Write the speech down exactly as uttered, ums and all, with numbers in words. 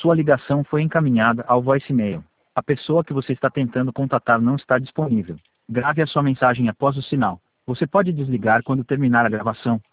Sua ligação foi encaminhada ao voicemail. A pessoa que você está tentando contatar não está disponível. Grave a sua mensagem após o sinal. Você pode desligar quando terminar a gravação.